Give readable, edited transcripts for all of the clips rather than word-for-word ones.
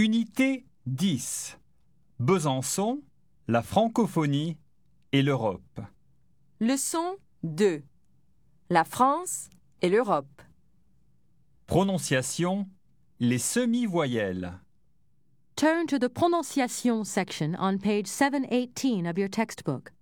Unité 10. Besançon, la francophonie et l'Europe. Leçon 2. La France et l'Europe. Prononciation, les semi-voyelles. Turn to the pronunciation section on page 718 of your textbook.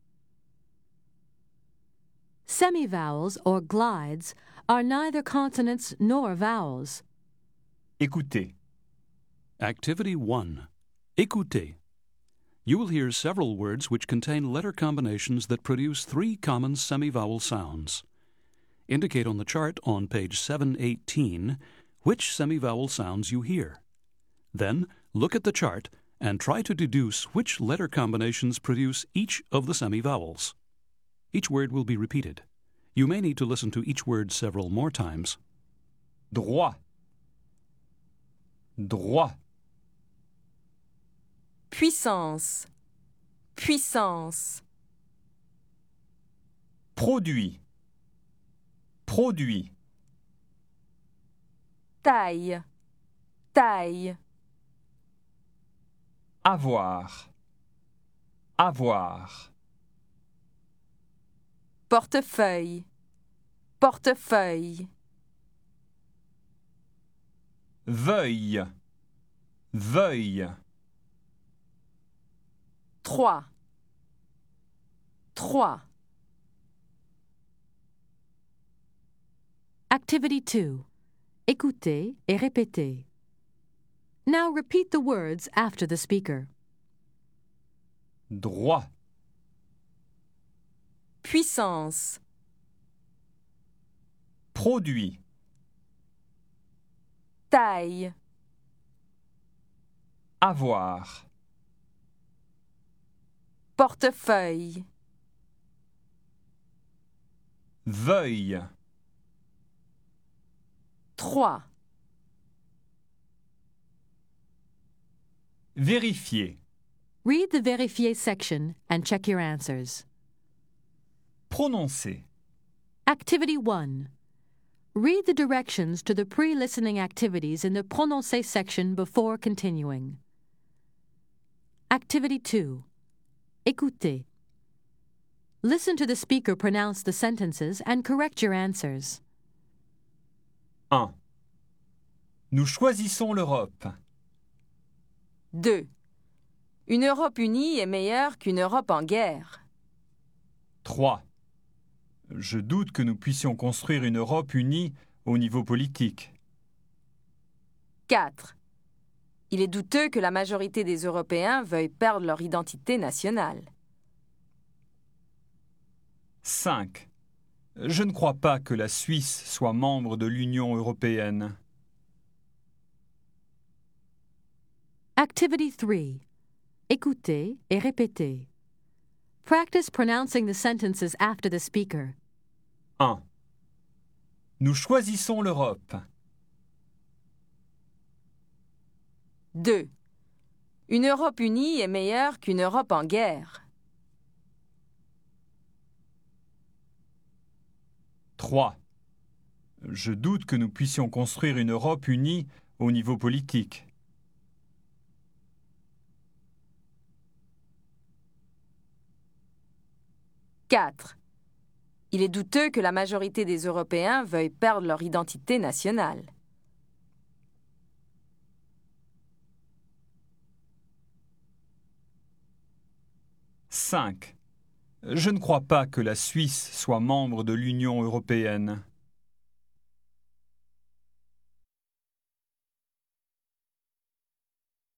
Semivowels or glides are neither consonants nor vowels. Écoutez. Activity 1. Écoutez. You will hear several words which contain letter combinations that produce three common semivowel sounds. Indicate on the chart on page 718 which semivowel sounds you hear. Then, look at the chart and try to deduce which letter combinations produce each of the semivowels. Each word will be repeated. You may need to listen to each word several more times. Droit. Droit. Puissance. Puissance. Produit. Produit. Taille. Taille. Avoir. Avoir. Portefeuille. Portefeuille. Veuille. Veuille. 3. 3. Activity 2. Écoutez et répétez. Now repeat the words after the speaker. Droit. Puissance. Produit. Taille. Avoir. Portefeuille. Veuille. 3. Vérifier. Read the vérifier section and check your answers. Prononcer. Activity 1. Read the directions to the pre-listening activities in the prononcer section before continuing. Activity 2. Écoutez. Listen to the speaker pronounce the sentences and correct your answers. 1. Nous choisissons l'Europe. 2. Une Europe unie est meilleure qu'une Europe en guerre. 3. Je doute que nous puissions construire une Europe unie au niveau politique. 4. Il est douteux que la majorité des Européens veuillent perdre leur identité nationale. 5. Je ne crois pas que la Suisse soit membre de l'Union européenne. Activity 3. Écoutez et répétez. Practice pronouncing the sentences after the speaker. 1. Nous choisissons l'Europe. 2. Une Europe unie est meilleure qu'une Europe en guerre. 3. Je doute que nous puissions construire une Europe unie au niveau politique. 4. Il est douteux que la majorité des Européens veuillent perdre leur identité nationale. « 5. Je ne crois pas que la Suisse soit membre de l'Union européenne.